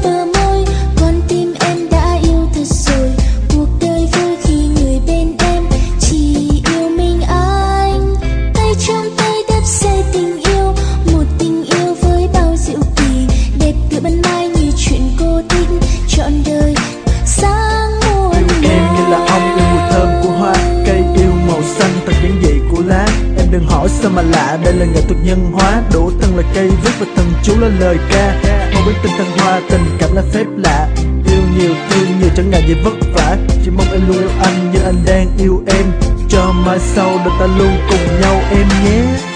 bờ môi, con tim em đã yêu thật rồi. Cuộc đời vui khi người bên em chỉ yêu mình anh. Tay trong tay đắp xây tình yêu, một tình yêu với bao diệu kỳ, đẹp tựa ban mai như chuyện cô tích trọn đời sáng muôn yêu em như là ong yêu mùi thơm của hoa, cây yêu màu xanh thật giản dị của lá. Em đừng hỏi sao mà lạ, đây là nghệ thuật nhân hóa, đổ thân là cây viết và thần chú là lời ca. Mong biết tình thăng hoa, tình cảm là phép lạ, yêu nhiều thương nhiều chẳng ngại gì vất vả. Chỉ mong em luôn yêu anh như anh đang yêu em, cho mai sau đời ta luôn cùng nhau em nhé.